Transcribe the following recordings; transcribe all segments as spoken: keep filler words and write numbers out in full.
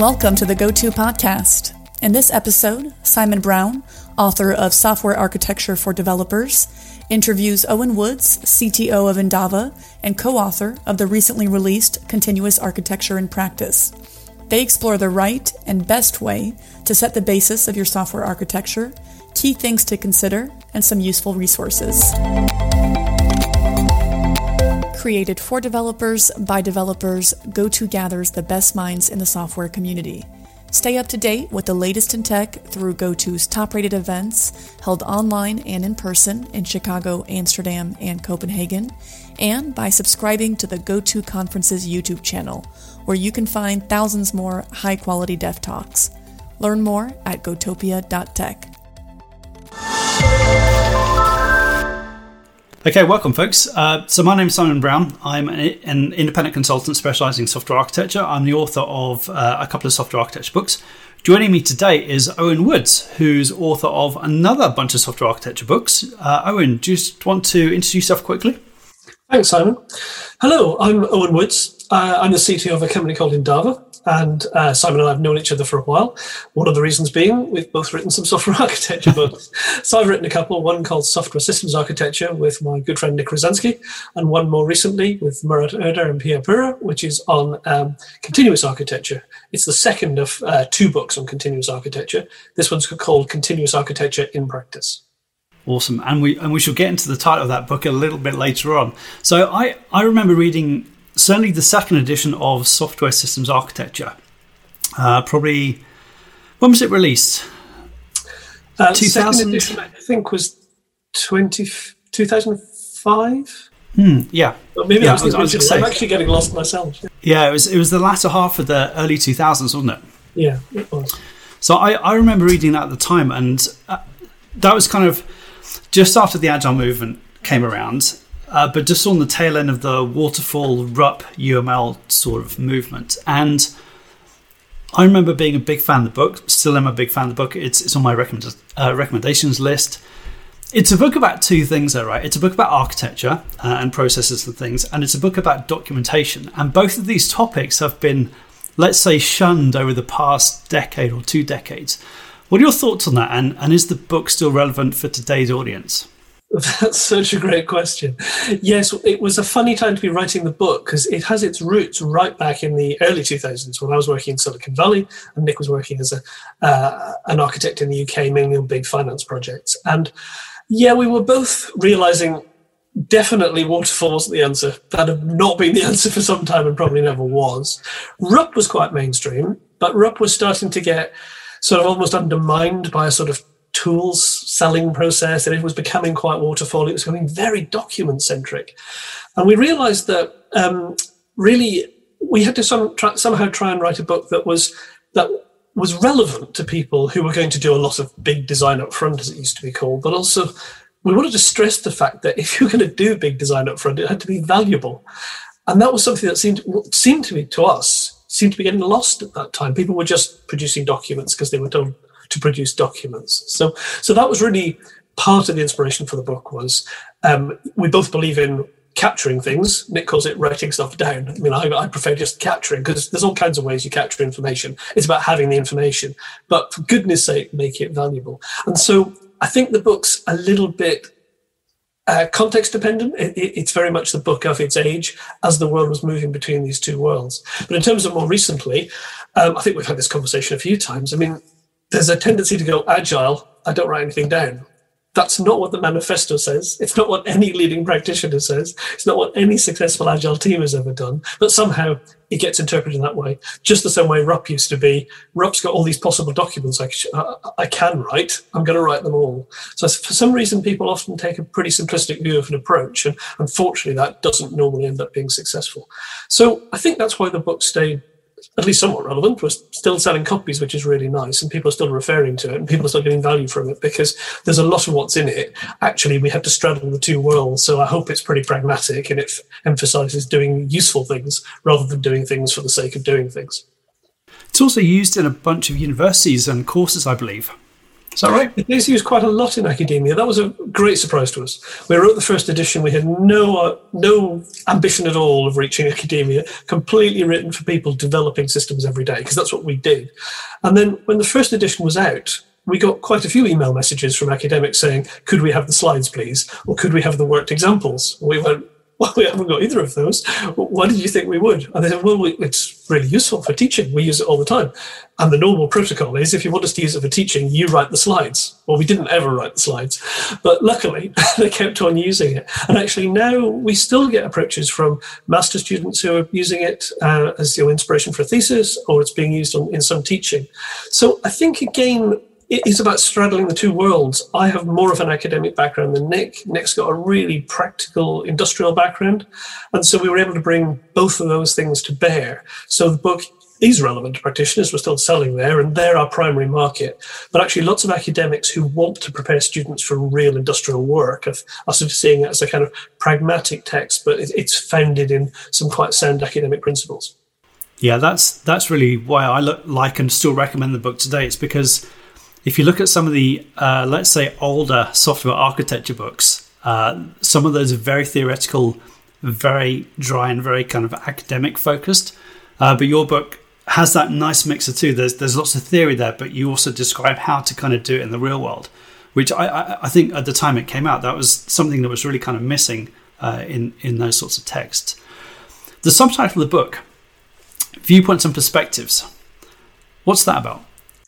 Welcome to the GoTo podcast. In this episode, Simon Brown, author of Software Architecture for Developers, interviews Owen Woods, C T O of Endava, and co-author of the recently released Continuous Architecture in Practice. They explore the right and best way to set the basis of your software architecture, key things to consider, and some useful resources. Created for developers, by developers, GoTo gathers the best minds in the software community. Stay up to date with the latest in tech through GoTo's top-rated events held online and in person in Chicago, Amsterdam, and Copenhagen, and by subscribing to the GoTo Conferences YouTube channel, where you can find thousands more high-quality dev talks. Learn more at gotopia dot tech. Okay, welcome folks. Uh, so my name is Simon Brown. I'm an independent consultant specializing in software architecture. I'm the author of uh, a couple of software architecture books. Joining me today is Owen Woods, who's author of another bunch of software architecture books. Uh, Owen, do you just want to introduce yourself quickly? Thanks, Simon. Hello, I'm Owen Woods. Uh, I'm the C T O of a company called Endava, and uh, Simon and I have known each other for a while. One of the reasons being we've both written some software architecture books. So I've written a couple, one called Software Systems Architecture with my good friend Nick Rosansky, and one more recently with Murat Erdar and Pierre Pura, which is on um, continuous architecture. It's the second of uh, two books on continuous architecture. This one's called Continuous Architecture in Practice. Awesome. And we and we shall get into the title of that book a little bit later on. So I, I remember reading certainly the second edition of Software Systems Architecture. Uh, probably, when was it released? Uh, second edition, I think, was twenty, two thousand five? Hmm, yeah. Well, maybe yeah, I was, I was, was I'm actually getting lost myself. Yeah, it was it was the latter half of the early two thousands, wasn't it? Yeah, it was. So I, I remember reading that at the time, and uh, that was kind of just after the Agile movement came around, uh, but just on the tail end of the waterfall, R U P, U M L sort of movement. And I remember being a big fan of the book, still am a big fan of the book. It's it's on my recommend, uh, recommendations list. It's a book about two things though, right? It's a book about architecture uh, and processes and things, and it's a book about documentation. And both of these topics have been, let's say, shunned over the past decade or two decades. What are your thoughts on that? And, and is the book still relevant for today's audience? That's such a great question. Yes, it was a funny time to be writing the book because it has its roots right back in the early two thousands when I was working in Silicon Valley and Nick was working as a uh, an architect in the U K, mainly on big finance projects. And yeah, we were both realizing definitely waterfall wasn't the answer. That had not been the answer for some time and probably never was. R U P was quite mainstream, but R U P was starting to get sort of almost undermined by a sort of tools selling process, and it was becoming quite waterfall. It was becoming very document centric, and we realized that um, really we had to some, try, somehow try and write a book that was that was relevant to people who were going to do a lot of big design up front, as it used to be called, but also we wanted to stress the fact that if you're going to do big design up front, it had to be valuable, and that was something that seemed seemed to be to us seemed to be getting lost at that time. People were just producing documents because they were told to produce documents. So so that was really part of the inspiration for the book was um, we both believe in capturing things. Nick calls it writing stuff down. I mean, I, I prefer just capturing because there's all kinds of ways you capture information. It's about having the information, but for goodness sake, make it valuable. And so I think the book's a little bit uh, context dependent. It, it, it's very much the book of its age as the world was moving between these two worlds. But in terms of more recently, um, I think we've had this conversation a few times. I mean, there's a tendency to go agile. I don't write anything down. That's not what the manifesto says. It's not what any leading practitioner says. It's not what any successful agile team has ever done. But somehow it gets interpreted in that way. Just the same way R U P used to be. R U P's got all these possible documents I, I can write. I'm going to write them all. So for some reason, people often take a pretty simplistic view of an approach. And unfortunately, that doesn't normally end up being successful. So I think that's why the book stayed at least somewhat relevant. We're still selling copies, which is really nice, and people are still referring to it, and people are still getting value from it because there's a lot of what's in it. Actually, we have to straddle the two worlds, so I hope it's pretty pragmatic and it f- emphasizes doing useful things rather than doing things for the sake of doing things. It's also used in a bunch of universities and courses, I believe. Is that right? It is used quite a lot in academia. That was a great surprise to us. We wrote the first edition. We had no uh, no ambition at all of reaching academia, completely written for people developing systems every day, because that's what we did. And then when the first edition was out, we got quite a few email messages from academics saying, could we have the slides, please? Or could we have the worked examples? And we went, well, we haven't got either of those. Why did you think we would? And they said, well, it's really useful for teaching. We use it all the time. And the normal protocol is, if you want us to use it for teaching, you write the slides. Well, we didn't ever write the slides. But luckily, they kept on using it. And actually now we still get approaches from master students who are using it uh, as your inspiration for a thesis, or it's being used on, in some teaching. So I think, again, it's about straddling the two worlds. I have more of an academic background than Nick. Nick's got a really practical industrial background. And so we were able to bring both of those things to bear. So the book is relevant to practitioners. We're still selling there, and they're our primary market. But actually lots of academics who want to prepare students for real industrial work are, are sort of seeing it as a kind of pragmatic text, but it's founded in some quite sound academic principles. Yeah, that's that's really why I look, like and still recommend the book today. It's because if you look at some of the, uh, let's say, older software architecture books, uh, some of those are very theoretical, very dry and very kind of academic focused. Uh, but your book has that nice mix of two. There's there's lots of theory there, but you also describe how to kind of do it in the real world, which I, I, I think at the time it came out, that was something that was really kind of missing uh, in, in those sorts of texts. The subtitle of the book, Viewpoints and Perspectives. What's that about?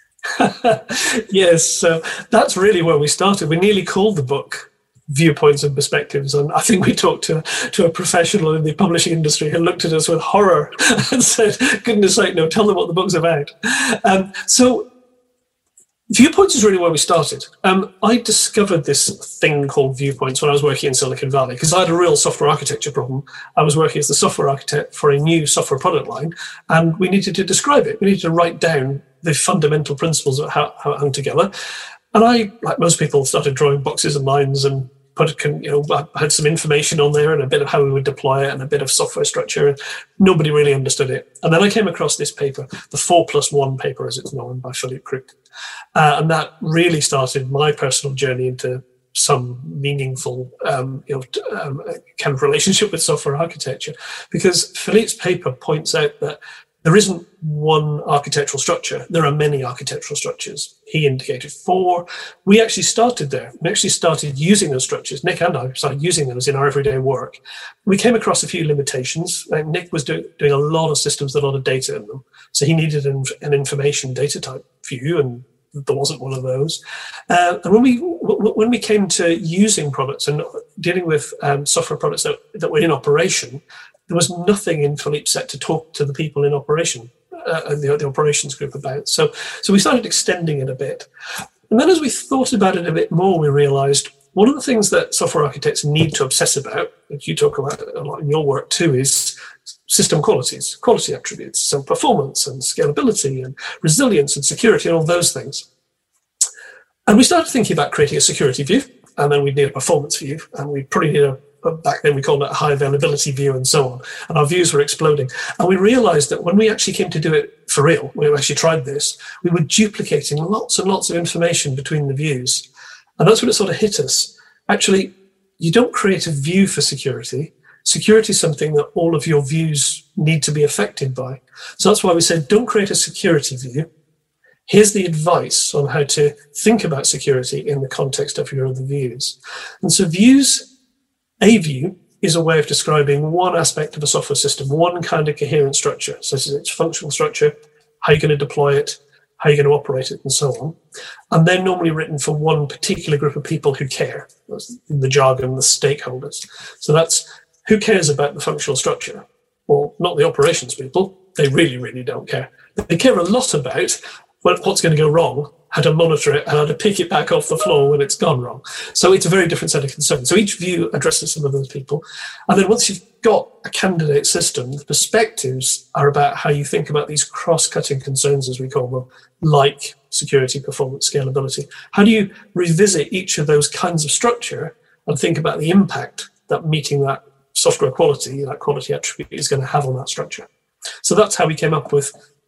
Yes, so that's really where we started. We nearly called the book Viewpoints and Perspectives, and I think we talked to to a professional in the publishing industry who looked at us with horror and said, goodness sake, no, tell them what the book's about. Um, so Viewpoints is really where we started. Um, I discovered this thing called Viewpoints when I was working in Silicon Valley, because I had a real software architecture problem. I was working as the software architect for a new software product line, and we needed to describe it. We needed to write down the fundamental principles of how, how it hung together. And I, like most people, started drawing boxes and lines and put, you know, I had some information on there and a bit of how we would deploy it and a bit of software structure, and nobody really understood it. And then I came across this paper, the four plus one paper, as it's known, by Philippe Crick. Uh, and that really started my personal journey into some meaningful um, you know, um, kind of relationship with software architecture, because Philippe's paper points out that there isn't one architectural structure. There are many architectural structures. He indicated four. We actually started there. We actually started using those structures. Nick and I started using them in our everyday work. We came across a few limitations. Like Nick was do, doing a lot of systems with a lot of data in them. So he needed an, an information data type view, and there wasn't one of those. Uh, and when we when we came to using products and dealing with um, software products that, that were in operation, there was nothing in Philippe's set to talk to the people in operation, uh, the, the operations group about. So, so we started extending it a bit. And then as we thought about it a bit more, we realized one of the things that software architects need to obsess about, which you talk about a lot in your work too, is system qualities, quality attributes, so performance and scalability and resilience and security and all those things. And we started thinking about creating a security view, and then we'd need a performance view, and we probably need a back then we called it a high availability view and so on. And our views were exploding. And we realized that when we actually came to do it for real, when we actually tried this, we were duplicating lots and lots of information between the views. And that's when it sort of hit us. Actually, you don't create a view for security. Security is something that all of your views need to be affected by. So that's why we said, don't create a security view. Here's the advice on how to think about security in the context of your other views. And so views, a view is a way of describing one aspect of a software system, one kind of coherent structure, such as its functional structure, how you're going to deploy it, how you're going to operate it, and so on. And they're normally written for one particular group of people who care. That's in the jargon, the stakeholders. So that's who cares about the functional structure? Well, not the operations people. They really, really don't care. They care a lot about what's going to go wrong, how to monitor it, and how to pick it back off the floor when it's gone wrong. So it's a very different set of concerns. So each view addresses some of those people. And then once you've got a candidate system, the perspectives are about how you think about these cross-cutting concerns, as we call them, like security, performance, scalability. How do you revisit each of those kinds of structure and think about the impact that meeting that software quality, that quality attribute, is going to have on that structure? So that's how we came up with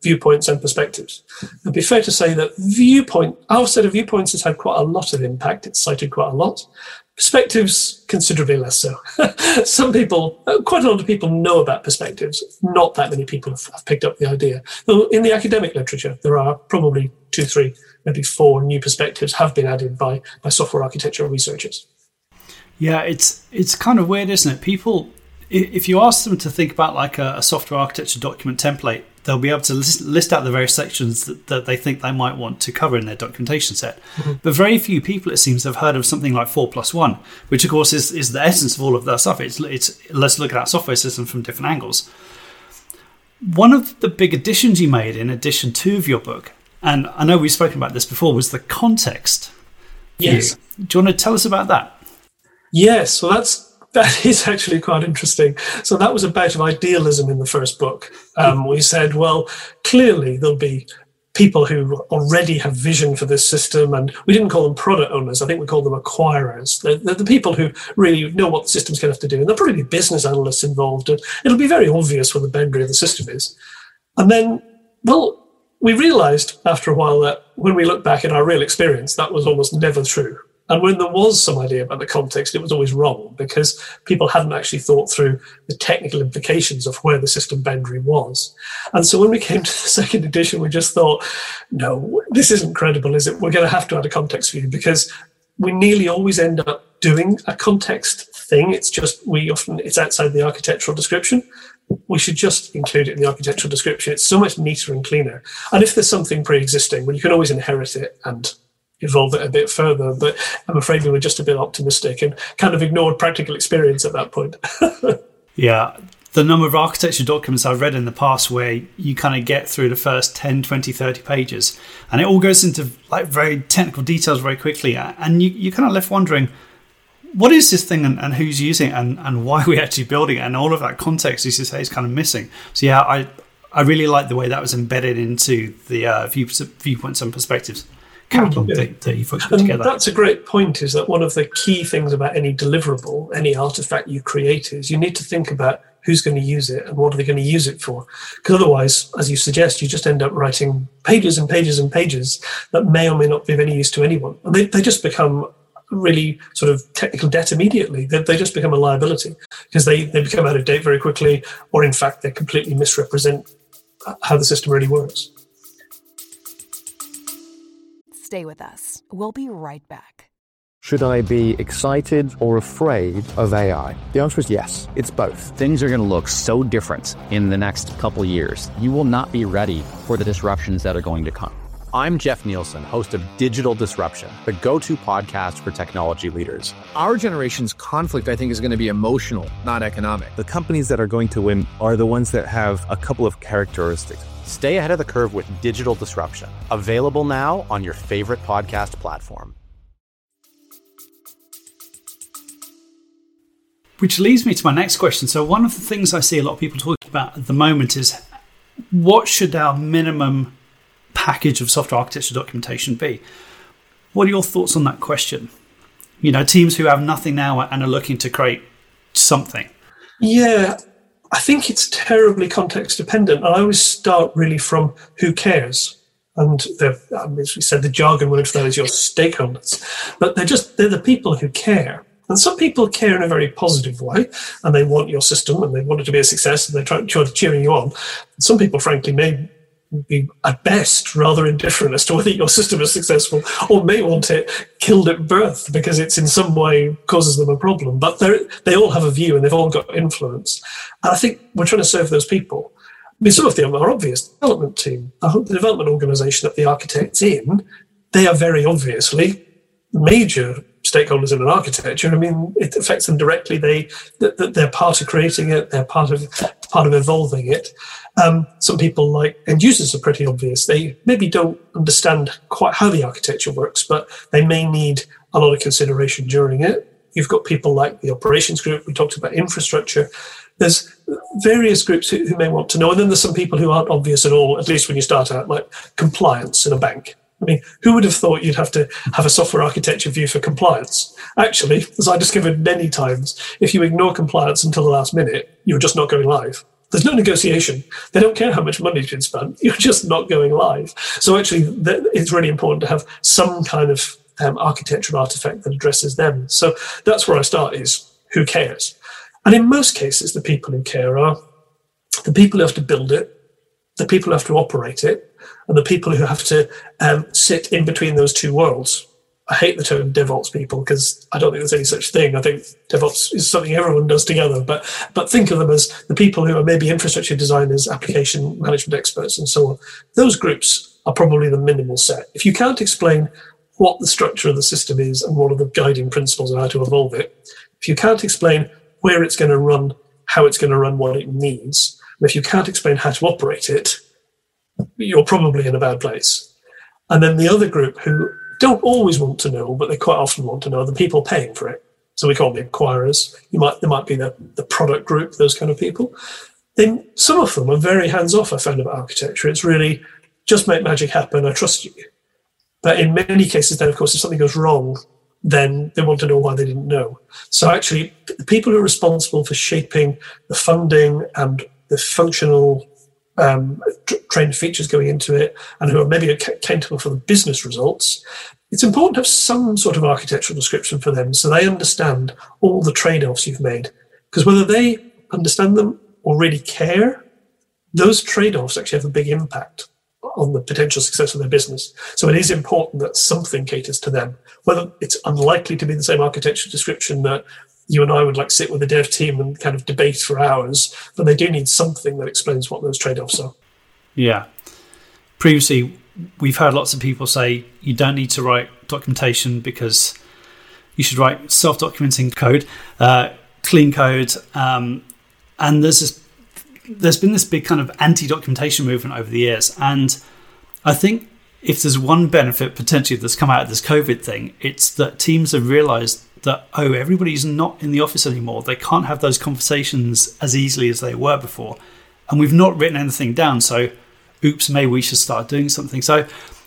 viewpoints and perspectives. It'd be fair to say that viewpoint, our set of viewpoints has had quite a lot of impact. It's cited quite a lot. Perspectives, considerably less so. Some people, quite a lot of people know about perspectives. Not that many people have picked up the idea. Though in the academic literature, there are probably two, three, maybe four new perspectives have been added by, by software architecture researchers. Yeah, it's it's kind of weird, isn't it? People, if you ask them to think about like a, a software architecture document template, they'll be able to list, list out the various sections that, that they think they might want to cover in their documentation set. Mm-hmm. But very few people, it seems, have heard of something like four plus one, which of course is, is the essence of all of that stuff. It's, it's let's look at that software system from different angles. One of the big additions you made in edition two of your book, and I know we've spoken about this before, was the context view. Yes. Do you want to tell us about that? Yes, well, that's that is actually quite interesting. So that was a bout of idealism in the first book. Um, we said, well, clearly there'll be people who already have vision for this system, and we didn't call them product owners. I think we called them acquirers. They're, they're the people who really know what the system's going to have to do, and there'll probably be business analysts involved, and it'll be very obvious what the boundary of the system is. And then, well, we realized after a while that when we look back at our real experience, that was almost never true. And when there was some idea about the context, it was always wrong because people hadn't actually thought through the technical implications of where the system boundary was. And so when we came to the second edition, we just thought, no, this isn't credible, is it? We're going to have to add a context view because we nearly always end up doing a context thing. It's just, we often, it's outside the architectural description. We should just include it in the architectural description. It's so much neater and cleaner. And if there's something pre-existing, well, you can always inherit it and evolve it a bit further, but I'm afraid we were just a bit optimistic and kind of ignored practical experience at that point. Yeah, the number of architecture documents I've read in the past where you kind of get through the first ten, twenty, thirty pages and it all goes into like very technical details very quickly, and you, you're kind of left wondering, what is this thing and, and who's using it and, and why are we actually building it, and all of that context, as you say, is kind of missing. So yeah, I, I really like the way that was embedded into the uh, view, viewpoints and perspectives catalog yeah. that, that you put and together. That's a great point, is that one of the key things about any deliverable, any artifact you create, is you need to think about who's going to use it and what are they going to use it for. Because otherwise, as you suggest, you just end up writing pages and pages and pages that may or may not be of any use to anyone. And they, they just become really sort of technical debt immediately. They, they just become a liability because they, they become out of date very quickly, or in fact, they completely misrepresent how the system really works. Stay with us. We'll be right back. Should I be excited or afraid of A I? The answer is yes. It's both. Things are going to look so different in the next couple years. You will not be ready for the disruptions that are going to come. I'm Jeff Nielsen, host of Digital Disruption, the go-to podcast for technology leaders. Our generation's conflict, I think, is going to be emotional, not economic. The companies that are going to win are the ones that have a couple of characteristics. Stay ahead of the curve with Digital Disruption. Available now on your favorite podcast platform. Which leads me to my next question. So one of the things I see a lot of people talking about at the moment is, what should our minimum package of software architecture documentation be? What are your thoughts on that question? You know, teams who have nothing now and are looking to create something. Yeah, I think it's terribly context dependent. I always start really from who cares. And the, as we said, the jargon word for that is your stakeholders. But they're just, they're the people who care. And some people care in a very positive way, and they want your system and they want it to be a success and they try, try to cheering you on. Some people, frankly, may be at best rather indifferent as to whether your system is successful, or may want it killed at birth because it's in some way causes them a problem. But they all have a view and they've all got influence. And I think we're trying to serve those people. I mean, some of them are obvious. Development team, the development organisation that the architect's in, they are very obviously major stakeholders in an architecture. I mean, it affects them directly. They, they're part of creating it. They're part of part of evolving it. Um, some people, like end users, are pretty obvious. They maybe don't understand quite how the architecture works, but they may need a lot of consideration during it. You've got people like the operations group. We talked about infrastructure. There's various groups who, who may want to know. And then there's some people who aren't obvious at all, at least when you start out, like compliance in a bank. I mean, who would have thought you'd have to have a software architecture view for compliance? Actually, as I discovered many times, if you ignore compliance until the last minute, you're just not going live. There's no negotiation. They don't care how much money's been spent. You're just not going live. So actually, it's really important to have some kind of um, architectural artifact that addresses them. So that's where I start, is who cares? And in most cases, the people who care are the people who have to build it, the people who have to operate it, and the people who have to um, sit in between those two worlds. I hate the term DevOps people because I don't think there's any such thing. I think DevOps is something everyone does together, but but think of them as the people who are maybe infrastructure designers, application management experts, and so on. Those groups are probably the minimal set. If you can't explain what the structure of the system is and what are the guiding principles of how to evolve it, if you can't explain where it's going to run, how it's going to run, what it needs, and if you can't explain how to operate it, you're probably in a bad place. And then the other group who don't always want to know, but they quite often want to know, the people paying for it. So we call them the acquirers. You might, there might be the, the product group, those kind of people. Then some of them are very hands-off, I found, about architecture. It's really, just make magic happen, I trust you. But in many cases then, of course, if something goes wrong, then they want to know why they didn't know. So actually, the people who are responsible for shaping the funding and the functional Um, trained features going into it, and who are maybe accountable for the business results, it's important to have some sort of architectural description for them so they understand all the trade-offs you've made. Because whether they understand them or really care, those trade-offs actually have a big impact on the potential success of their business. So it is important that something caters to them. Whether it's unlikely to be the same architectural description that you and I would like sit with the dev team and kind of debate for hours, but they do need something that explains what those trade-offs are. Yeah. Previously, we've heard lots of people say you don't need to write documentation because you should write self-documenting code, uh, clean code, um, and there's this, there's been this big kind of anti-documentation movement over the years, and I think if there's one benefit potentially that's come out of this COVID thing, it's that teams have realised that, oh, everybody's not in the office anymore. They can't have those conversations as easily as they were before. And we've not written anything down. So, oops, maybe we should start doing something. So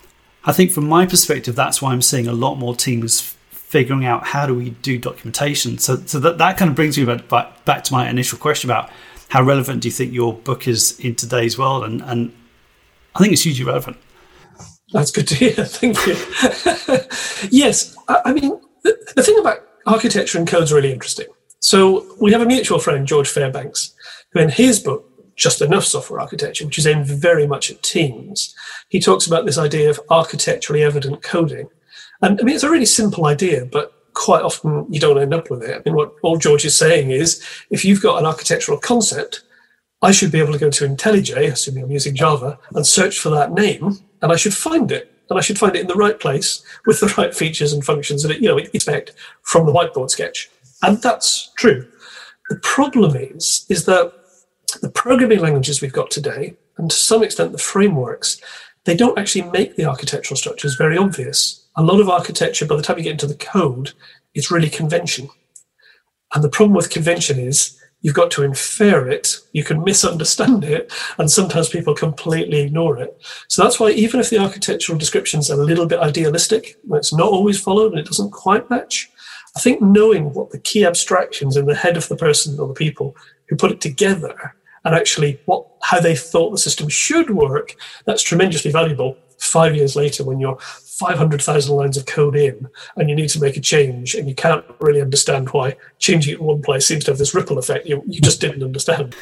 I think from my perspective, that's why I'm seeing a lot more teams figuring out how do we do documentation. So, so that, that kind of brings me back, back to my initial question about how relevant do you think your book is in today's world? And, and I think it's hugely relevant. That's good to hear. Thank you. Yes. I, I mean, the, the thing about architecture and code is really interesting. So we have a mutual friend, George Fairbanks, who in his book, Just Enough Software Architecture, which is aimed very much at teams, he talks about this idea of architecturally evident coding. And I mean, it's a really simple idea, but quite often you don't end up with it. I mean, what all George is saying is, if you've got an architectural concept, I should be able to go to IntelliJ, assuming I'm using Java, and search for that name, and I should find it. And I should find it in the right place with the right features and functions that it, you know, expect from the whiteboard sketch. And that's true. The problem is, is that the programming languages we've got today, and to some extent the frameworks, they don't actually make the architectural structures very obvious. A lot of architecture, by the time you get into the code, is really convention. And the problem with convention is you've got to infer it, you can misunderstand it, and sometimes people completely ignore it. So that's why even if the architectural description's a little bit idealistic, it's not always followed and it doesn't quite match, I think knowing what the key abstractions in the head of the person or the people who put it together and actually what how they thought the system should work, that's tremendously valuable five years later when you're five hundred thousand lines of code in and you need to make a change and you can't really understand why changing it in one place seems to have this ripple effect you, you just didn't understand.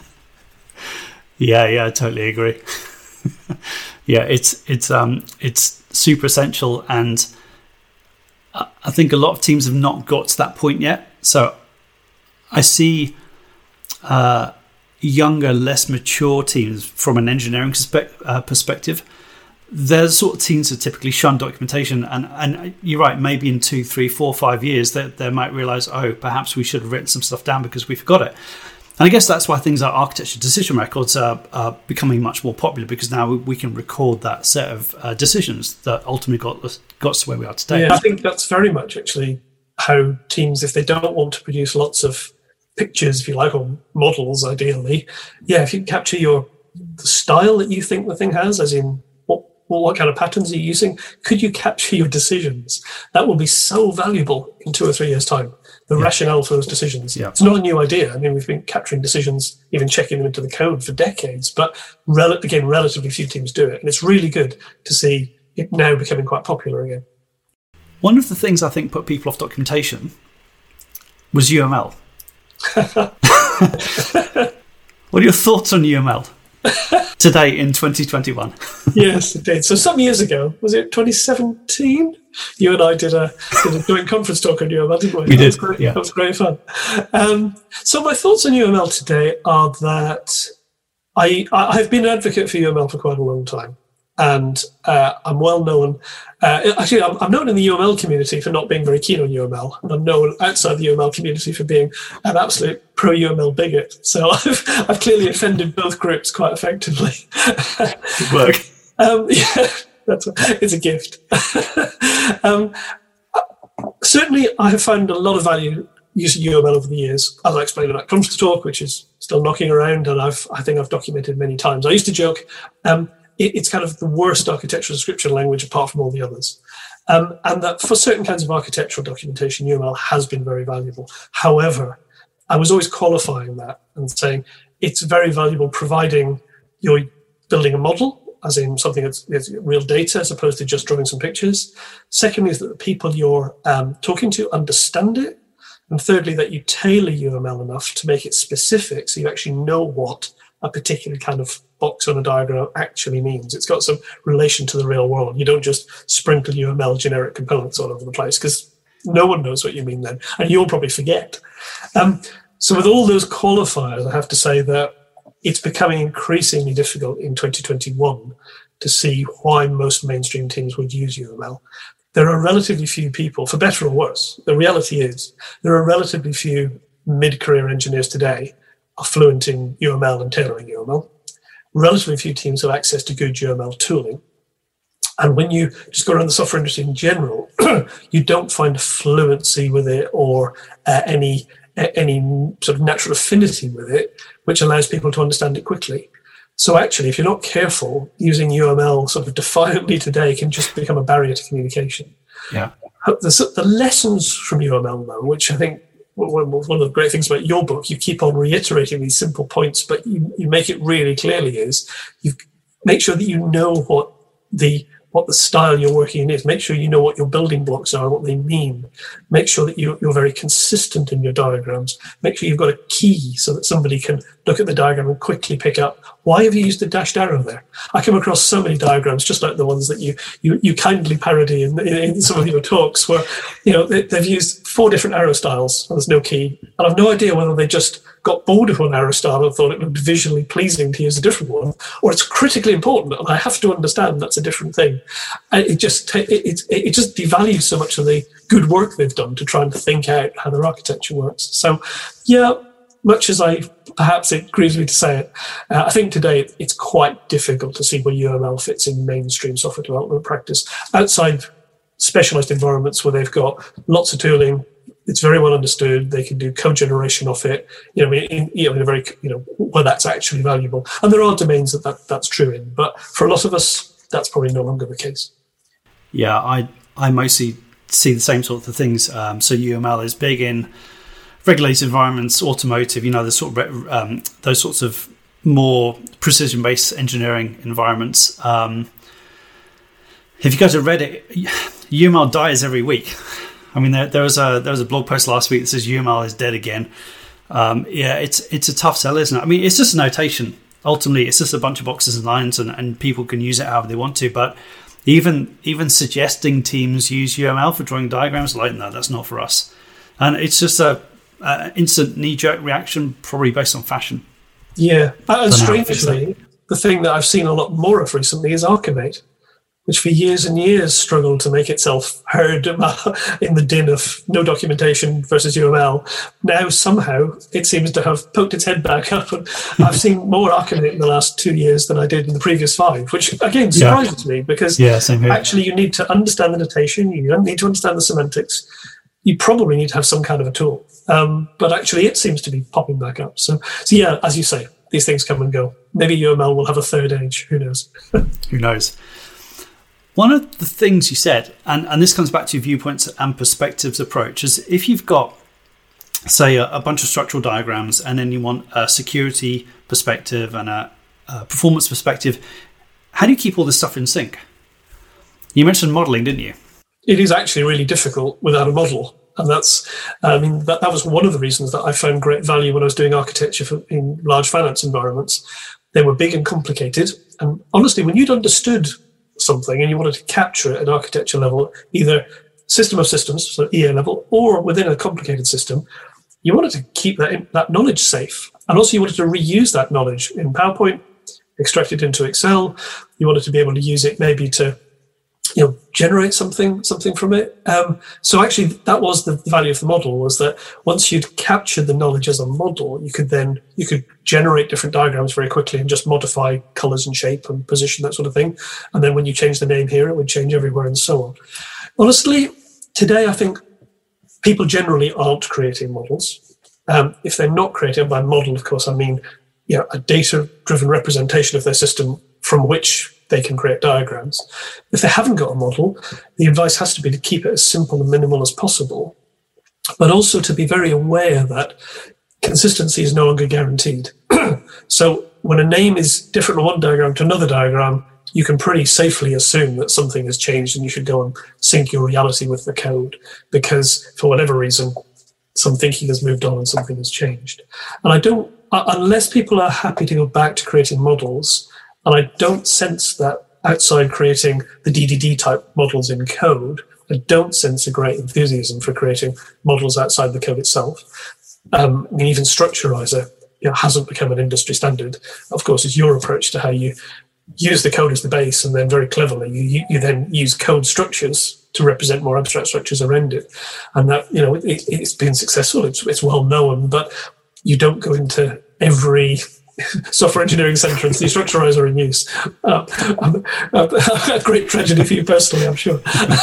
yeah, yeah, I totally agree. yeah, it's it's um it's super essential, and I think a lot of teams have not got to that point yet. So I see uh, younger, less mature teams from an engineering perspe- uh, perspective. They're the sort of teams that typically shun documentation, and, and you're right, maybe in two, three, four, five years they, they might realise, oh, perhaps we should have written some stuff down because we forgot it. And I guess that's why things like architecture decision records are, are becoming much more popular, because now we, we can record that set of uh, decisions that ultimately got us, got us to where we are today. Yeah, I think that's very much actually how teams, if they don't want to produce lots of pictures, if you like, or models ideally, yeah, if you capture your the style that you think the thing has, as in well, what kind of patterns are you using? Could you capture your decisions? That will be so valuable in two or three years' time. the Yeah. rationale for those decisions. Yeah. It's not a new idea. I mean, we've been capturing decisions, even checking them into the code for decades, but rel- again, relatively few teams do it. And it's really good to see it now becoming quite popular again. One of the things I think put people off documentation was U M L. What are your thoughts on U M L today in twenty twenty-one? Yes, it did. So some years ago, was it twenty seventeen? You and I did a, did a joint conference talk on U M L, didn't we? We that did, Was great, yeah. That was great fun. Um, so my thoughts on U M L today are that I, I've been an advocate for U M L for quite a long time. And uh, I'm well known, uh, actually I'm, I'm known in the U M L community for not being very keen on U M L. And I'm known outside the U M L community for being an absolute pro-U M L bigot. So I've, I've clearly offended both groups quite effectively. Good work. um, yeah, that's a, it's a gift. um, certainly I have found a lot of value using U M L over the years, as I explained in that conference talk, which is still knocking around, and I've, I think I've documented many times. I used to joke, um, it's kind of the worst architectural description language apart from all the others. Um, and that for certain kinds of architectural documentation, U M L has been very valuable. However, I was always qualifying that and saying it's very valuable providing you're building a model, as in something that's, that's real data as opposed to just drawing some pictures. Secondly, is that the people you're um, talking to understand it. And thirdly, that you tailor U M L enough to make it specific so you actually know what a particular kind of box on a diagram actually means. It's got some relation to the real world. You don't just sprinkle U M L generic components all over the place because no one knows what you mean then, and you'll probably forget. Um, so with all those qualifiers, I have to say that it's becoming increasingly difficult in twenty twenty-one to see why most mainstream teams would use U M L. There are relatively few people, for better or worse. The reality is there are relatively few mid-career engineers today are fluent in U M L and tailoring U M L. Relatively few teams have access to good U M L tooling. And when you just go around the software industry in general, you don't find fluency with it or uh, any any sort of natural affinity with it, which allows people to understand it quickly. So actually, if you're not careful, using U M L sort of defiantly today can just become a barrier to communication. Yeah. The, the lessons from U M L, though, which I think one of the great things about your book, you keep on reiterating these simple points, but you, you make it really clearly is you make sure that you know what the what the style you're working in is. Make sure you know what your building blocks are and what they mean. Make sure that you, you're very consistent in your diagrams. Make sure you've got a key so that somebody can look at the diagram and quickly pick up, why have you used the dashed arrow there? I come across so many diagrams, just like the ones that you you, you kindly parody in, in, in some of your talks, where you know they, they've used four different arrow styles and there's no key. And I've no idea whether they just got bored of one arrow style and thought it looked visually pleasing to use a different one, or it's critically important and I have to understand that's a different thing. And it just it, it, it just devalues so much of the good work they've done to try and think out how their architecture works. So, yeah, much as I perhaps it grieves me to say it, uh, I think today it's quite difficult to see where U M L fits in mainstream software development practice outside specialized environments where they've got lots of tooling. It's very well understood. They can do code generation off it, you know, in, you know, in a very, you know, where that's actually valuable. And there are domains that, that that's true in, but for a lot of us, that's probably no longer the case. Yeah, I I mostly see the same sort of things. Um, so U M L is big in regulated environments, automotive, you know, the sort of um, those sorts of more precision-based engineering environments. Um, if you go to Reddit, U M L dies every week. I mean, there, there was a there was a blog post last week that says U M L is dead again. Um, yeah, it's it's a tough sell, isn't it? I mean, it's just a notation. Ultimately, it's just a bunch of boxes and lines, and, and people can use it however they want to. But even even suggesting teams use U M L for drawing diagrams, like, no, that's not for us. And it's just a, a instant knee-jerk reaction, probably based on fashion. Yeah, and strangely, the thing that I've seen a lot more of recently is Archimate, which for years and years struggled to make itself heard in the din of no documentation versus U M L. Now, somehow, it seems to have poked its head back up. And I've seen more Archimate in the last two years than I did in the previous five, which, again, surprises yeah. me because yeah, same here. Actually you need to understand the notation. You don't need to understand the semantics. You probably need to have some kind of a tool. Um, but actually, it seems to be popping back up. So, so, yeah, as you say, these things come and go. Maybe U M L will have a third age. Who knows? Who knows? One of the things you said, and, and this comes back to your viewpoints and perspectives approach, is if you've got say, a, a bunch of structural diagrams, and then you want a security perspective and a, a performance perspective. How do you keep all this stuff in sync? You mentioned modeling, didn't you? It is actually really difficult without a model. And that's, I mean, that, that was one of the reasons that I found great value when I was doing architecture for, in large finance environments. They were big and complicated. And honestly, when you'd understood something and you wanted to capture it at architecture level, either system of systems, so E A level, or within a complicated system, you wanted to keep that, that knowledge safe. And also you wanted to reuse that knowledge in PowerPoint, extract it into Excel. You wanted to be able to use it maybe to, you know, generate something, something from it. Um, so actually, that was the value of the model, was that once you'd captured the knowledge as a model, you could then you could generate different diagrams very quickly and just modify colors and shape and position, that sort of thing. And then when you change the name here, it would change everywhere and so on. Honestly, today I think people generally aren't creating models. Um, if they're not creating by model, of course, I mean, you know, a data-driven representation of their system from which they can create diagrams. If they haven't got a model, the advice has to be to keep it as simple and minimal as possible, but also to be very aware that consistency is no longer guaranteed. So when a name is different on one diagram to another diagram, you can pretty safely assume that something has changed and you should go and sync your reality with the code, because for whatever reason, some thinking has moved on and something has changed. And I don't, unless people are happy to go back to creating models, and I don't sense that outside creating the D D D type models in code, I don't sense a great enthusiasm for creating models outside the code itself. Um, I mean, even Structurizer, you know, hasn't become an industry standard. Of course, it's your approach to how you use the code as the base, and then very cleverly you, you then use code structures to represent more abstract structures around it. And that, you know, it, it's been successful. It's, it's well known, but you don't go into every software engineering center and see Structurizer in use. Uh, um, uh, a great tragedy for you personally, I'm sure.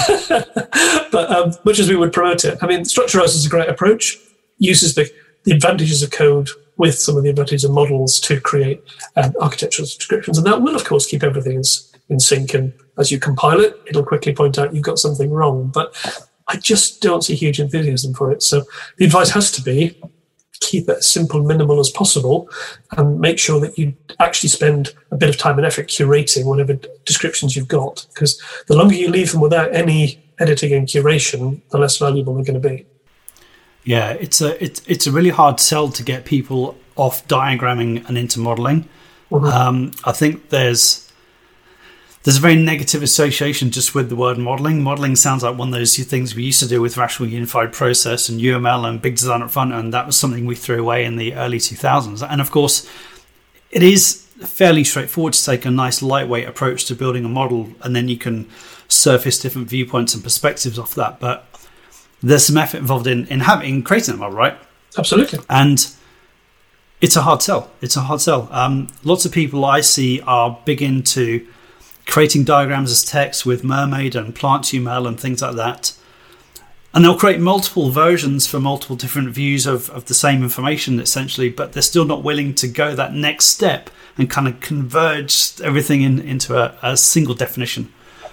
But um, much as we would promote it, I mean, Structurizer is a great approach, uses the, the advantages of code with some of the advantages of models to create um, architectural descriptions. And that will, of course, keep everything in, in sync. And as you compile it, it'll quickly point out you've got something wrong. But I just don't see huge enthusiasm for it. So the advice has to be keep it as simple and minimal as possible, and make sure that you actually spend a bit of time and effort curating whatever descriptions you've got, because the longer you leave them without any editing and curation, the less valuable they're going to be. Yeah, it's a it's it's a really hard sell to get people off diagramming and into modeling. Mm-hmm. Um, I think there's there's a very negative association just with the word modeling. Modeling sounds like one of those things we used to do with Rational Unified Process and U M L and Big Design up front, and that was something we threw away in the early two thousands. And of course, it is fairly straightforward to take a nice lightweight approach to building a model, and then you can surface different viewpoints and perspectives off that. But there's some effort involved in in having creating a model, right? Absolutely. And it's a hard sell. It's a hard sell. Um, lots of people I see are big into creating diagrams as text with Mermaid and Plant U M L and things like that. And they'll create multiple versions for multiple different views of, of the same information, essentially, but they're still not willing to go that next step and kind of converge everything in, into a, a single definition.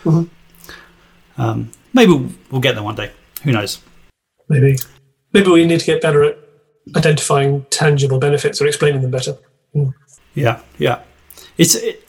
Mm-hmm. Um, maybe we'll, we'll get there one day. Who knows? Maybe. Maybe we need to get better at identifying tangible benefits or explaining them better. Mm. Yeah, yeah. It's it,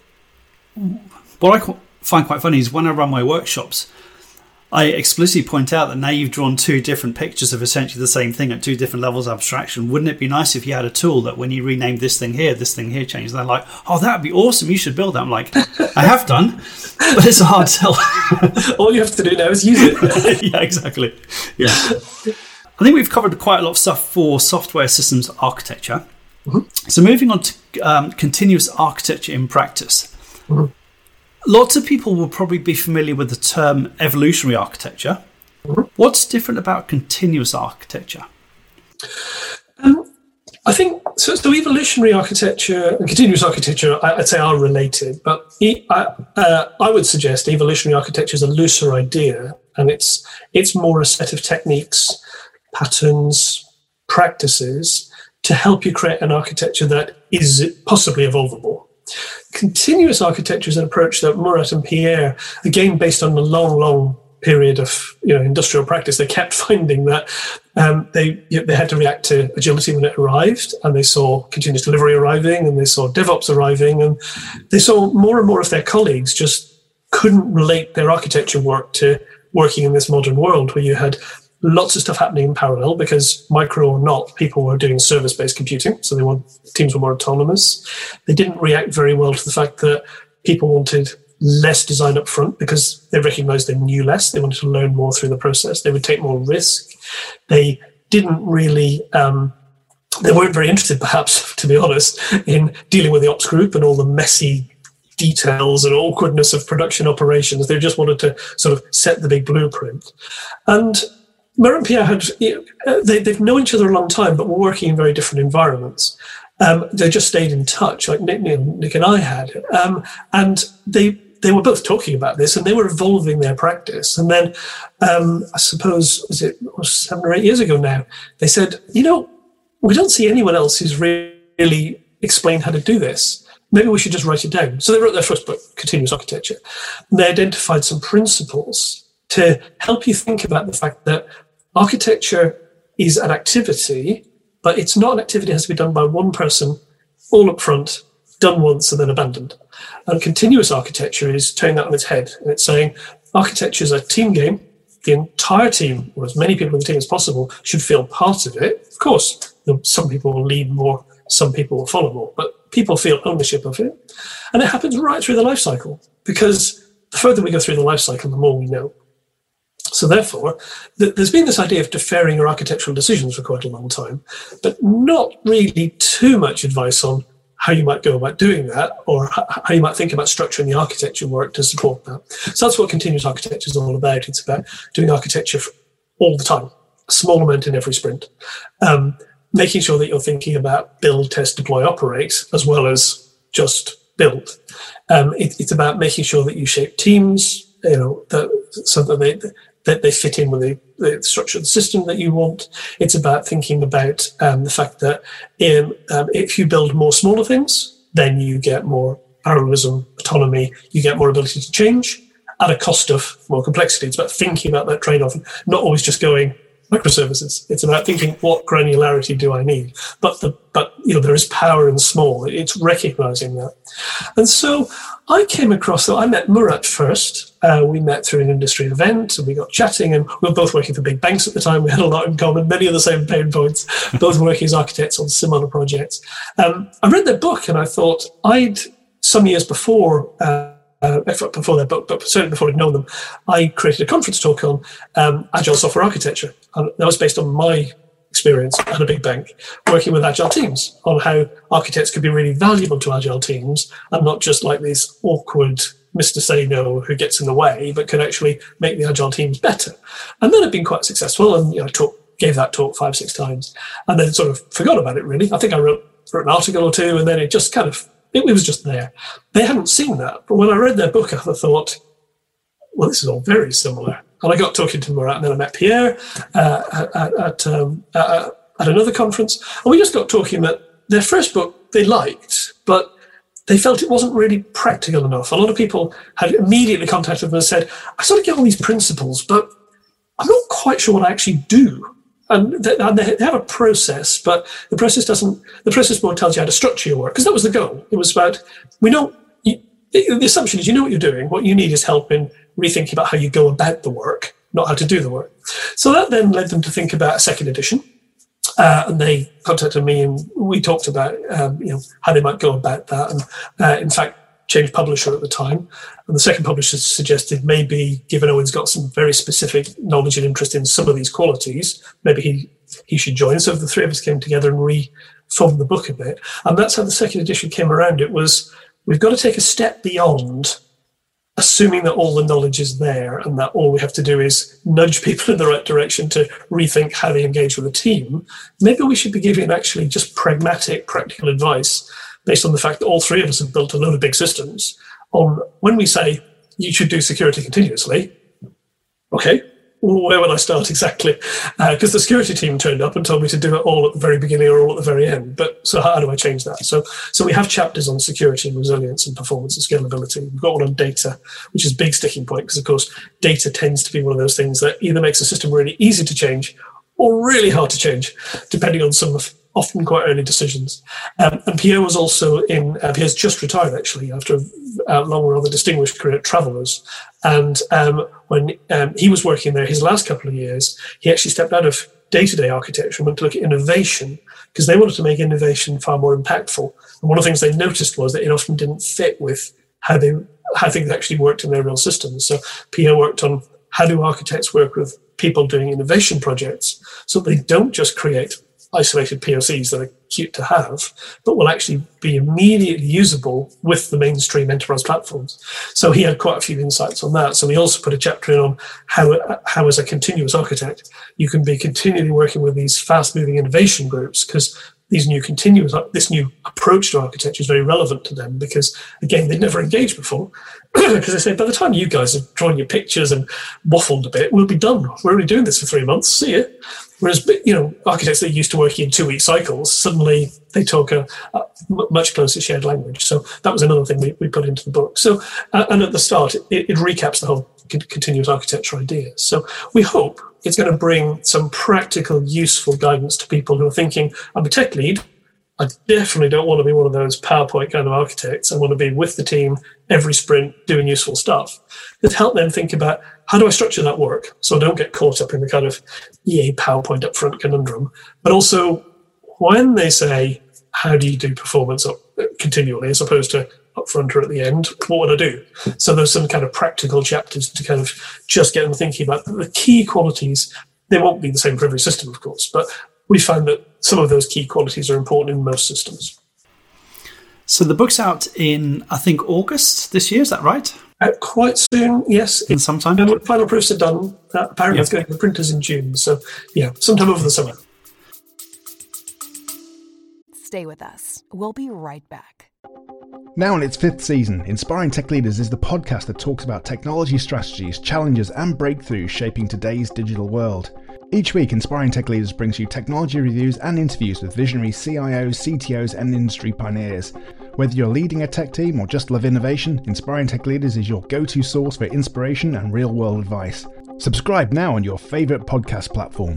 what I find quite funny is when I run my workshops, I explicitly point out that now you've drawn two different pictures of essentially the same thing at two different levels of abstraction. Wouldn't it be nice if you had a tool that when you rename this thing here, this thing here changed? And they're like, oh, that would be awesome. You should build that. I'm like, I have done, but it's a hard sell. All you have to do now is use it. Yeah, exactly. Yeah. I think we've covered quite a lot of stuff for software systems architecture. Mm-hmm. So moving on to um, continuous architecture in practice. Mm-hmm. Lots of people will probably be familiar with the term evolutionary architecture. Mm-hmm. What's different about continuous architecture? Um, I think so, so. Evolutionary architecture and continuous architecture, I'd say, are related. But I, uh, I would suggest evolutionary architecture is a looser idea, and it's it's more a set of techniques, patterns, practices to help you create an architecture that is possibly evolvable. Continuous architecture is an approach that Murat and Pierre, again based on a long, long period of you know industrial practice, they kept finding that um, they you know, they had to react to agility when it arrived, and they saw continuous delivery arriving, and they saw DevOps arriving, and they saw more and more of their colleagues just couldn't relate their architecture work to working in this modern world where you had lots of stuff happening in parallel, because micro or not, people were doing service-based computing, so they want teams were more autonomous. They didn't react very well to the fact that people wanted less design up front because they recognized they knew less. They wanted to learn more through the process. They would take more risk. They didn't really, um, they weren't very interested, perhaps, to be honest, in dealing with the ops group and all the messy details and awkwardness of production operations. They just wanted to sort of set the big blueprint. And Murat and Pierre had, you know, they, they've known each other a long time, but were working in very different environments. Um, they just stayed in touch, like Nick, Nick and I had. Um, and they they were both talking about this, and they were evolving their practice. And then, um, I suppose, was it was seven or eight years ago now, they said, you know, we don't see anyone else who's really explained how to do this. Maybe we should just write it down. So they wrote their first book, Continuous Architecture. And they identified some principles to help you think about the fact that architecture is an activity, but it's not an activity that has to be done by one person all up front, done once and then abandoned. And continuous architecture is turning that on its head. And it's saying architecture is a team game. The entire team, or as many people in the team as possible, should feel part of it. Of course, some people will lead more, some people will follow more, but people feel ownership of it. And it happens right through the life cycle, because the further we go through the life cycle, the more we know. So therefore, th- there's been this idea of deferring your architectural decisions for quite a long time, but not really too much advice on how you might go about doing that, or h- how you might think about structuring the architecture work to support that. So that's what continuous architecture is all about. It's about doing architecture all the time, a small amount in every sprint, um, making sure that you're thinking about build, test, deploy, operate, as well as just build. Um, it, it's about making sure that you shape teams, you know, that, so that they that they fit in with the, the structure of the system that you want. It's about thinking about um, the fact that in, um, if you build more smaller things, then you get more parallelism, autonomy, you get more ability to change at a cost of more complexity. It's about thinking about that trade-off, and not always just going microservices. It's about thinking, what granularity do I need? But the but you know there is power in small. It's recognizing that. And so I came across that. I met Murat first. Uh, we met through an industry event, and we got chatting, and we were both working for big banks at the time. We had a lot in common, many of the same pain points, both working as architects on similar projects. Um, I read their book, and I thought I'd, some years before, uh, Uh, before their book, but certainly before I'd known them, I created a conference talk on um, agile software architecture. And that was based on my experience at a big bank, working with agile teams, on how architects could be really valuable to agile teams, and not just like this awkward Mister Say-No who gets in the way, but could actually make the agile teams better. And then I've been quite successful, and you know, I talk, gave that talk five, six times, and then sort of forgot about it really. I think I wrote, wrote an article or two, and then it just kind of It was just there. They hadn't seen that. But when I read their book, I thought, well, this is all very similar. And I got talking to Murat, and then I met Pierre uh, at, at, um, uh, at another conference. And we just got talking that their first book they liked, but they felt it wasn't really practical enough. A lot of people had immediately contacted them and said, I sort of get all these principles, but I'm not quite sure what I actually do. And they, and they have a process, but the process doesn't, the process more tells you how to structure your work, because that was the goal. It was about, we know, you, the assumption is you know what you're doing. What you need is help in rethinking about how you go about the work, not how to do the work. So that then led them to think about a second edition. Uh, and they contacted me, and we talked about um, you know how they might go about that. And uh, in fact, changed publisher at the time. And the second publisher suggested maybe, given Owen's got some very specific knowledge and interest in some of these qualities, maybe he, he should join. So the three of us came together and reformed the book a bit. And that's how the second edition came around. It was, we've got to take a step beyond assuming that all the knowledge is there and that all we have to do is nudge people in the right direction to rethink how they engage with the team. Maybe we should be giving actually just pragmatic, practical advice based on the fact that all three of us have built a load of big systems on when we say you should do security continuously. Okay, where would I start exactly? Because uh, the security team turned up and told me to do it all at the very beginning or all at the very end. But so how do I change that? So so we have chapters on security and resilience and performance and scalability. We've got one on data, which is a big sticking point because, of course, data tends to be one of those things that either makes a system really easy to change or really hard to change, depending on some of often quite early decisions. Um, and Pierre was also in, uh, Pierre's just retired actually after a long, rather distinguished career at Travelers. And um, when um, he was working there his last couple of years, he actually stepped out of day-to-day architecture and went to look at innovation because they wanted to make innovation far more impactful. And one of the things they noticed was that it often didn't fit with how they how things actually worked in their real systems. So Pierre worked on how do architects work with people doing innovation projects so they don't just create isolated P O Cs that are cute to have, but will actually be immediately usable with the mainstream enterprise platforms. So he had quite a few insights on that. So we also put a chapter in on how, how as a continuous architect, you can be continually working with these fast-moving innovation groups because these new continuous, this new approach to architecture is very relevant to them because, again, they'd never engaged before. Because they say, by the time you guys have drawn your pictures and waffled a bit, we'll be done. We're only doing this for three months. See you. Whereas, you know, architects that are used to working in two-week cycles, suddenly they talk a, a much closer shared language. So that was another thing we, we put into the book. So, uh, and at the start, it, it recaps the whole continuous architecture idea. So we hope it's going to bring some practical, useful guidance to people who are thinking, I'm a tech lead. I definitely don't want to be one of those PowerPoint kind of architects. I want to be with the team every sprint doing useful stuff. It help them think about how do I structure that work so I don't get caught up in the kind of E A PowerPoint upfront conundrum. But also when they say, how do you do performance up continually as opposed to upfront or at the end, what would I do? So there's some kind of practical chapters to kind of just get them thinking about the key qualities. They won't be the same for every system, of course, but we found that some of those key qualities are important in most systems. So the book's out in, I think, August this year, is that right? Uh, quite soon, yes. In some time? And final proofs are done. Uh, apparently Yep. it's going to the printers in June. So, yeah, sometime over the summer. Stay with us. We'll be right back. Now in its fifth season, Inspiring Tech Leaders is the podcast that talks about technology strategies, challenges, and breakthroughs shaping today's digital world. Each week, Inspiring Tech Leaders brings you technology reviews and interviews with visionary C I Os, C T Os, and industry pioneers. Whether you're leading a tech team or just love innovation, Inspiring Tech Leaders is your go-to source for inspiration and real-world advice. Subscribe now on your favourite podcast platform.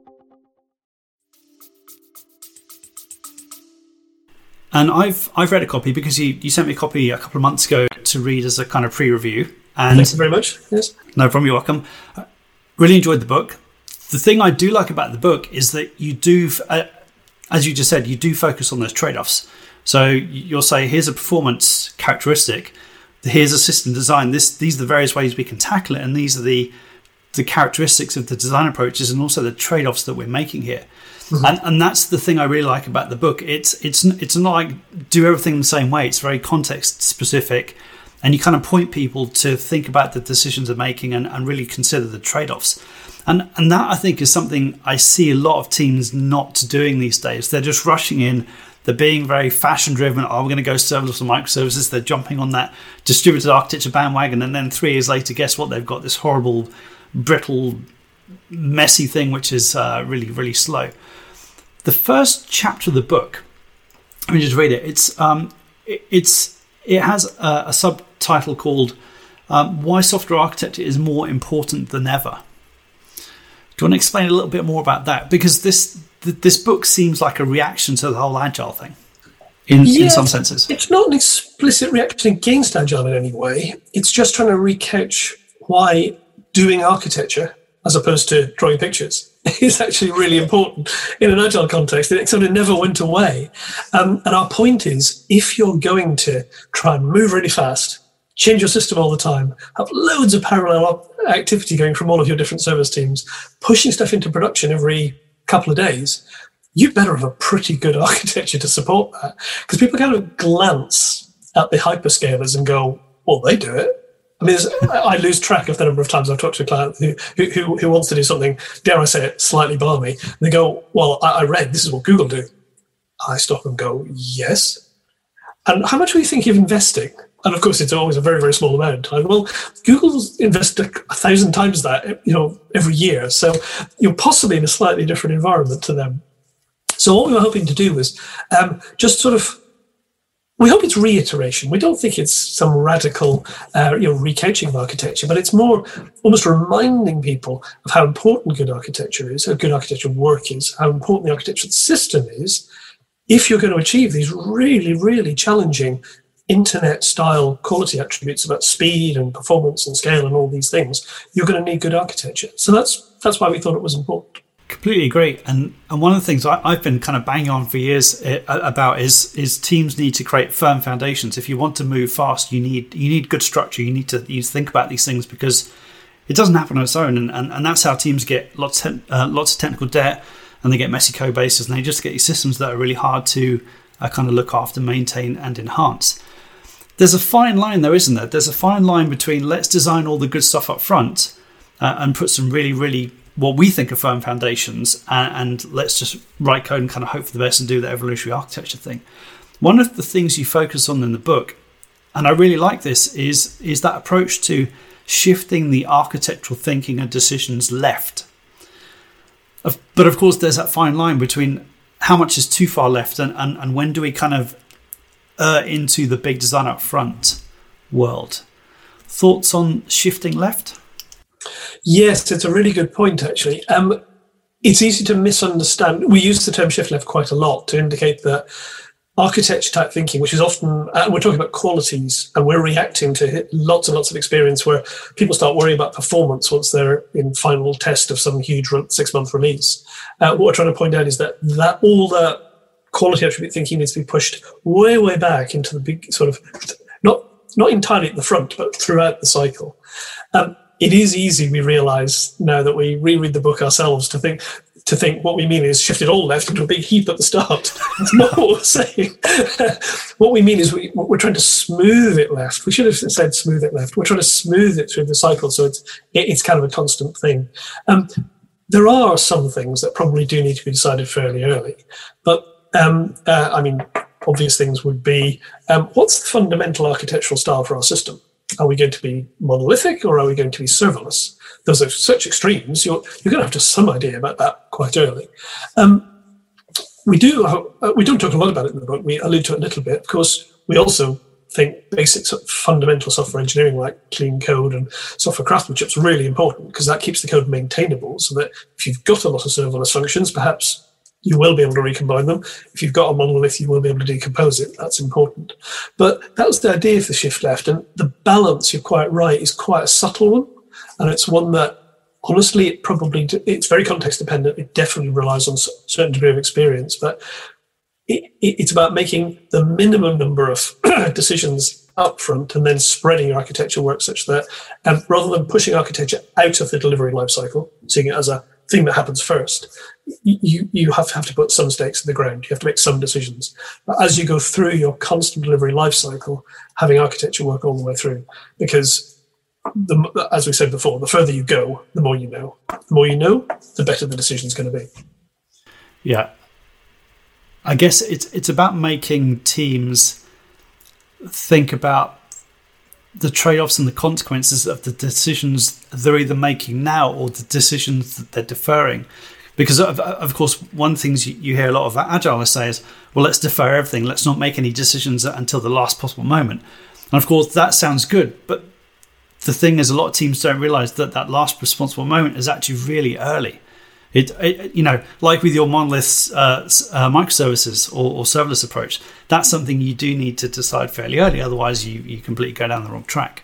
And I've I've read a copy because you, you sent me a copy a couple of months ago to read as a kind of pre-review. And Thank you very much. Yes. No problem, you're welcome. Uh, really enjoyed the book. The thing I do like about the book is that you do, uh, as you just said, you do focus on those trade-offs. So you'll say, here's a performance characteristic, here's a system design, this these are the various ways we can tackle it, and these are the the characteristics of the design approaches and also the trade-offs that we're making here. Mm-hmm. And and that's the thing I really like about the book. It's it's it's not like do everything the same way. It's very context specific, and you kind of point people to think about the decisions they're making and, and really consider the trade-offs. And and that I think is something I see a lot of teams not doing these days. They're just rushing in. They're being very fashion driven. Oh, we're going to go serverless and microservices. They're jumping on that distributed architecture bandwagon, and then three years later, guess what? They've got this horrible, brittle, messy thing which is uh, really really slow. The first chapter of the book, let me just read it. It's um, it, it's it has a, a subtitle called um, "Why Software Architecture is More Important Than Ever." Do you want to explain a little bit more about that? Because this th- this book seems like a reaction to the whole Agile thing, in, yeah, in some senses. It's not an explicit reaction against Agile in any way. It's just trying to recouch why doing architecture, as opposed to drawing pictures, is actually really important in an Agile context. It sort of never went away. Um, and our point is, if you're going to try and move really fast, change your system all the time, have loads of parallel activity going from all of your different service teams, pushing stuff into production every couple of days, you better have a pretty good architecture to support that. Because people kind of glance at the hyperscalers and go, well, they do it. I mean, I lose track of the number of times I've talked to a client who, who, who wants to do something, dare I say it, slightly balmy. And they go, well, I, I read this is what Google do. I stop and go, yes. And how much were you thinking of investing And of course, it's always a very, very small amount. Like, well, Google's invested a thousand times that, you know, every year. So you're possibly in a slightly different environment to them. So what we were hoping to do was um, just sort of, we hope it's reiteration. We don't think it's some radical, uh, you know, recouching of architecture, but it's more almost reminding people of how important good architecture is, how good architectural work is, how important the architectural system is, if you're going to achieve these really, really challenging internet-style quality attributes about speed and performance and scale and all these things, you're going to need good architecture. So that's that's why we thought it was important. Completely agree. And and one of the things I, I've been kind of banging on for years about is is teams need to create firm foundations. If you want to move fast, you need you need good structure. You need to you need to think about these things because it doesn't happen on its own. And and, and that's how teams get lots of, uh, lots of technical debt, and they get messy code bases, and they just get these systems that are really hard to uh, kind of look after, maintain, and enhance. There's a fine line, though, isn't there? There's a fine line between let's design all the good stuff up front uh, and put some really, really what we think are firm foundations, and, and let's just write code and kind of hope for the best and do the evolutionary architecture thing. One of the things you focus on in the book, and I really like this, is is that approach to shifting the architectural thinking and decisions left. Of, but of course, there's that fine line between how much is too far left and, and, and when do we kind of uh, into the big design up front world. Thoughts on shifting left? Yes, it's a really good point, actually. Um, it's easy to misunderstand. We use the term shift left quite a lot to indicate that architecture type thinking, which is often, uh, we're talking about qualities, and we're reacting to lots and lots of experience where people start worrying about performance once they're in final test of some huge six-month release. Uh, what we're trying to point out is that, that all the quality attribute thinking needs to be pushed way, way back into the big sort of, not not entirely at the front, but throughout the cycle. Um, it is easy, we realise now that we reread the book ourselves, to think to think what we mean is shift it all left into a big heap at the start. That's not what we're saying. What we mean is we, we're trying to smooth it left. We should have said smooth it left. We're trying to smooth it through the cycle so it's it, it's kind of a constant thing. Um, there are some things that probably do need to be decided fairly early. But, um, uh, I mean, obvious things would be, um, what's the fundamental architectural style for our system? Are we going to be monolithic or are we going to be serverless? Those are such extremes. You're you're going to have to have some idea about that quite early. Um, we do uh, we don't talk a lot about it in the book. We allude to it a little bit. Of course, we also think basic sort of fundamental software engineering like clean code and software craftsmanship is really important because that keeps the code maintainable. So that if you've got a lot of serverless functions, perhaps you will be able to recombine them. If you've got a monolith, you will be able to decompose it. That's important. But that was the idea of the shift left. And the balance, you're quite right, is quite a subtle one. And it's one that, honestly, it probably, it's very context dependent. It definitely relies on a certain degree of experience. But it, it, it's about making the minimum number of decisions up front and then spreading your architecture work such that, um, rather than pushing architecture out of the delivery lifecycle, seeing it as a thing that happens first, you you have to have to put some stakes in the ground. You have to make some decisions. But as you go through your constant delivery life cycle, having architecture work all the way through, because the, as we said before, the further you go, the more you know. The more you know, the better the decision's going to be. Yeah, I guess it's it's about making teams think about the trade-offs and the consequences of the decisions they're either making now or the decisions that they're deferring. Because, of, of course, one thing you hear a lot of Agile say is, well, let's defer everything. Let's not make any decisions until the last possible moment. And, of course, that sounds good. But the thing is, a lot of teams don't realise that that last responsible moment is actually really early. It, it you know, like with your monoliths, uh, uh, microservices or, or serverless approach, that's something you do need to decide fairly early. Otherwise, you, you completely go down the wrong track.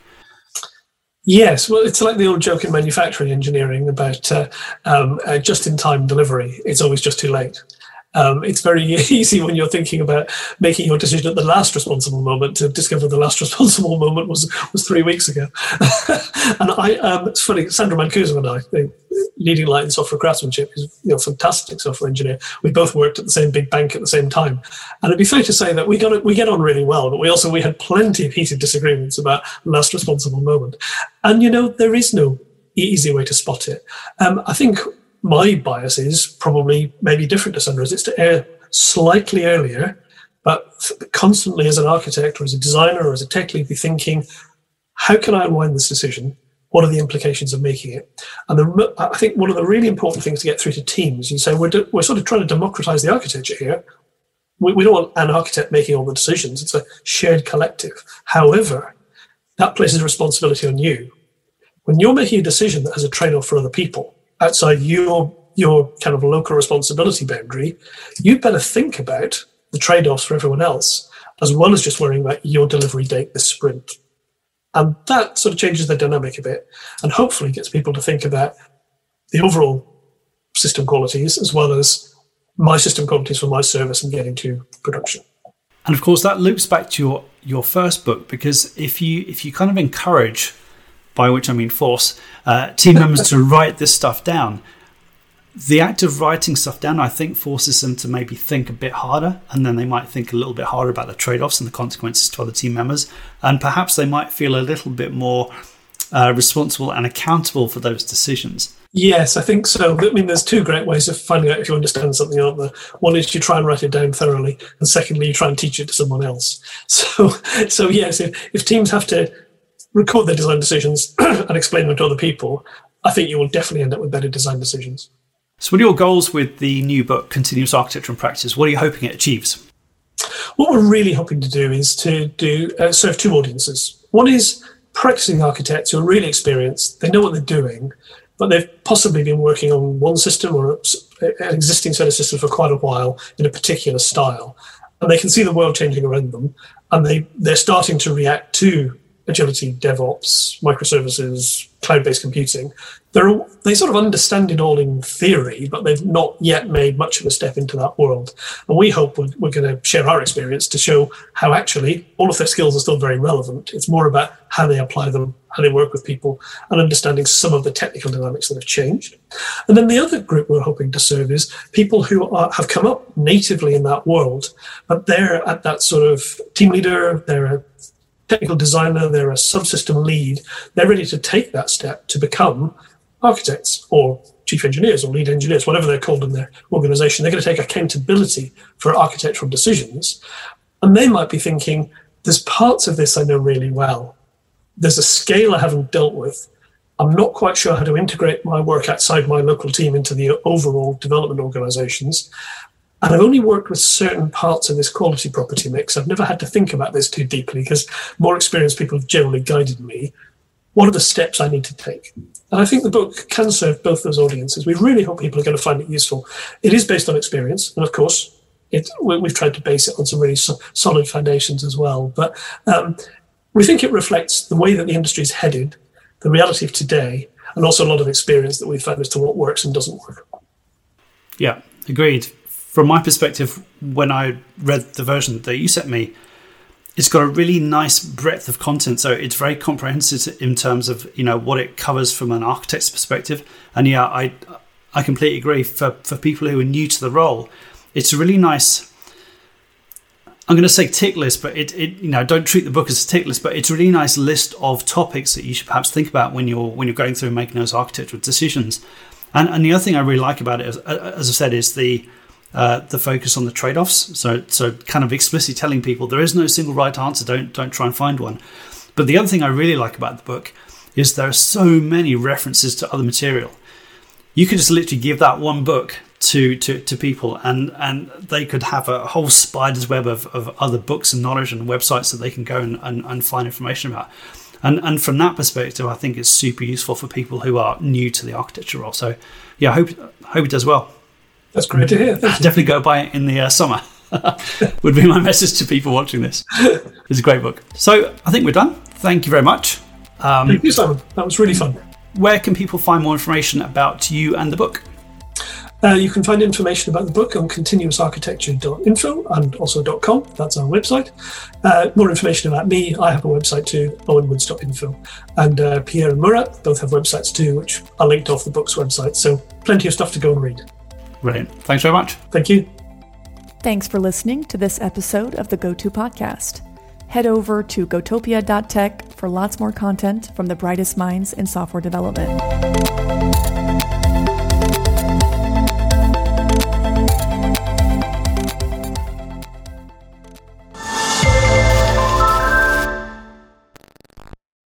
Yes, well, it's like the old joke in manufacturing engineering about uh, um, uh, just-in-time delivery. It's always just too late. Um, it's very easy when you're thinking about making your decision at the last responsible moment to discover the last responsible moment was was three weeks ago. And I, um, it's funny, Sandra Mancuso and I, the leading light in software craftsmanship, is you know fantastic software engineer. We both worked at the same big bank at the same time, and it'd be fair to say that we got it, we get on really well, but we also we had plenty of heated disagreements about last responsible moment. And you know there is no easy way to spot it. Um, I think. My bias is probably maybe different to Sandra's. It's to err slightly earlier, but constantly as an architect or as a designer or as a tech lead, be thinking, how can I unwind this decision? What are the implications of making it? And the, I think one of the really important things to get through to teams, you say, we're, de- we're sort of trying to democratize the architecture here. We, we don't want an architect making all the decisions. It's a shared collective. However, that places responsibility on you. When you're making a decision that has a trade-off for other people outside your, your kind of local responsibility boundary, you'd better think about the trade-offs for everyone else, as well as just worrying about your delivery date this sprint. And that sort of changes the dynamic a bit and hopefully gets people to think about the overall system qualities as well as my system qualities for my service and getting to production. And of course, that loops back to your, your first book, because if you if you kind of encourage, by which I mean force, uh, team members to write this stuff down, the act of writing stuff down, I think, forces them to maybe think a bit harder, and then they might think a little bit harder about the trade-offs and the consequences to other team members, and perhaps they might feel a little bit more uh, responsible and accountable for those decisions. Yes, I think so. I mean, there's two great ways of finding out if you understand something, aren't there? One is you try and write it down thoroughly, and secondly, you try and teach it to someone else. So, so yes, if, if teams have to record their design decisions and explain them to other people, I think you will definitely end up with better design decisions. So what are your goals with the new book, Continuous Architecture and Practice? What are you hoping it achieves? What we're really hoping to do is to do uh, serve two audiences. One is practicing architects who are really experienced. They know what they're doing, but they've possibly been working on one system or an existing set of systems for quite a while in a particular style. And they can see the world changing around them, and they, they're starting to react to agility, DevOps, microservices, cloud-based computing. They're, they sort of understand it all in theory, but they've not yet made much of a step into that world. And we hope we're, we're going to share our experience to show how actually all of their skills are still very relevant. It's more about how they apply them, how they work with people, and understanding some of the technical dynamics that have changed. And then the other group we're hoping to serve is people who are, have come up natively in that world, but they're at that sort of team leader, they're a technical designer, they're a subsystem lead. They're ready to take that step to become architects or chief engineers or lead engineers, whatever they're called in their organization. They're going to take accountability for architectural decisions. And they might be thinking, there's parts of this I know really well. There's a scale I haven't dealt with. I'm not quite sure how to integrate my work outside my local team into the overall development organizations. And I've only worked with certain parts of this quality property mix. I've never had to think about this too deeply because more experienced people have generally guided me. What are the steps I need to take? And I think the book can serve both those audiences. We really hope people are going to find it useful. It is based on experience. And of course, it, we've tried to base it on some really so, solid foundations as well. But um, we think it reflects the way that the industry is headed, the reality of today, and also a lot of experience that we've found as to what works and doesn't work. Yeah, agreed. From my perspective, when I read the version that you sent me, it's got a really nice breadth of content. So it's very comprehensive in terms of, you know, what it covers from an architect's perspective. And yeah, I I completely agree. For, for people who are new to the role, it's a really nice, I'm going to say tick list, but it, it you know, don't treat the book as a tick list, but it's a really nice list of topics that you should perhaps think about when you're when you're going through and making those architectural decisions. And, and the other thing I really like about it, as, as I said, is the Uh, the focus on the trade-offs. So, so kind of explicitly telling people there is no single right answer. Don't don't try and find one. But the other thing I really like about the book is there are so many references to other material. You could just literally give that one book to to, to people, and and they could have a whole spider's web of, of other books and knowledge and websites that they can go and, and, and find information about. And and from that perspective, I think it's super useful for people who are new to the architecture role. So, yeah, I hope hope it does well. That's great to hear. Thank you. Definitely go buy it in the uh, summer. Would be my message to people watching this. It's a great book. So I think we're done. Thank you very much. Um, Thank you, Simon. That was really fun. Where can people find more information about you and the book? Uh, you can find information about the book on continuous architecture dot info and also .com. That's our website. Uh, more information about me, I have a website too, owen woods dot info. And uh, Pierre and Murat both have websites too, which are linked off the book's website. So plenty of stuff to go and read. Brilliant. Thanks very much. Thank you. Thanks for listening to this episode of the GoTo Podcast. Head over to gotopia dot tech for lots more content from the brightest minds in software development.